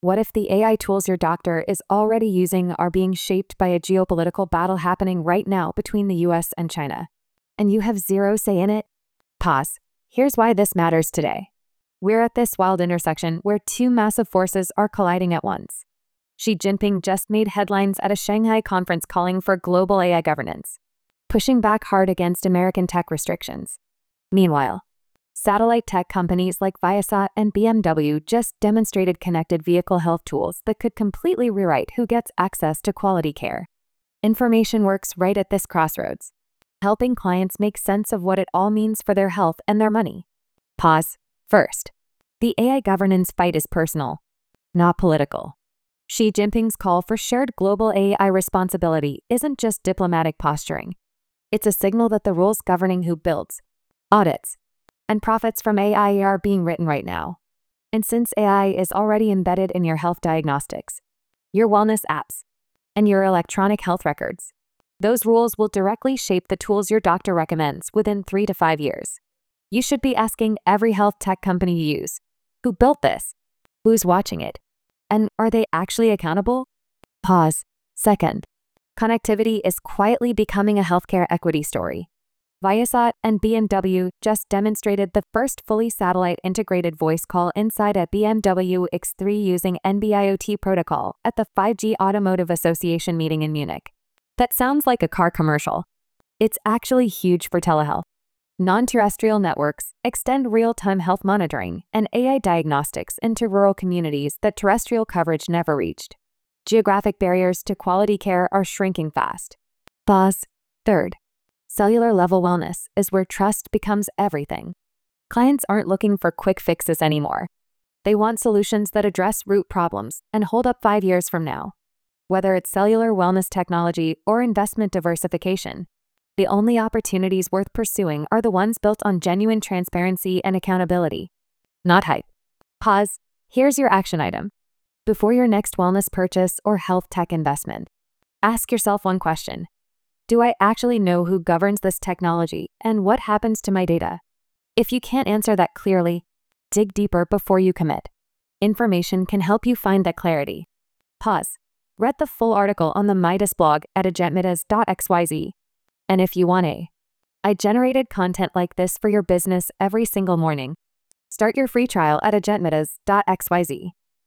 What if the AI tools your doctor is already using are being shaped by a geopolitical battle happening right now between the US and China, and you have zero say in it? Pause. Here's why this matters today. We're at this wild intersection where two massive forces are colliding at once. Xi Jinping just made headlines at a Shanghai conference calling for global AI governance, pushing back hard against American tech restrictions. Meanwhile, satellite tech companies like Viasat and BMW just demonstrated connected vehicle health tools that could completely rewrite who gets access to quality care. Information works right at this crossroads, helping clients make sense of what it all means for their health and their money. Pause. First, the AI governance fight is personal, not political. Xi Jinping's call for shared global AI responsibility isn't just diplomatic posturing. It's a signal that the rules governing who builds, audits, and profits from AI are being written right now. And since AI is already embedded in your health diagnostics, your wellness apps, and your electronic health records, those rules will directly shape the tools your doctor recommends within 3 to 5 years. You should be asking every health tech company you use, who built this? Who's watching it? And are they actually accountable? Pause. Second, connectivity is quietly becoming a healthcare equity story. Viasat and BMW just demonstrated the first fully satellite-integrated voice call inside a BMW X3 using NB-IoT protocol at the 5G Automotive Association meeting in Munich. That sounds like a car commercial. It's actually huge for telehealth. Non-terrestrial networks extend real-time health monitoring and AI diagnostics into rural communities that terrestrial coverage never reached. Geographic barriers to quality care are shrinking fast. Pause. Third, cellular-level wellness is where trust becomes everything. Clients aren't looking for quick fixes anymore. They want solutions that address root problems and hold up 5 years from now. Whether it's cellular wellness technology or investment diversification, the only opportunities worth pursuing are the ones built on genuine transparency and accountability, not hype. Pause. Here's your action item. Before your next wellness purchase or health tech investment, ask yourself one question. Do I actually know who governs this technology and what happens to my data? If you can't answer that clearly, dig deeper before you commit. Information can help you find that clarity. Pause. Read the full article on the Midas blog at agentmidas.xyz. And if you want I generated content like this for your business every single morning. Start your free trial at agentmidas.xyz.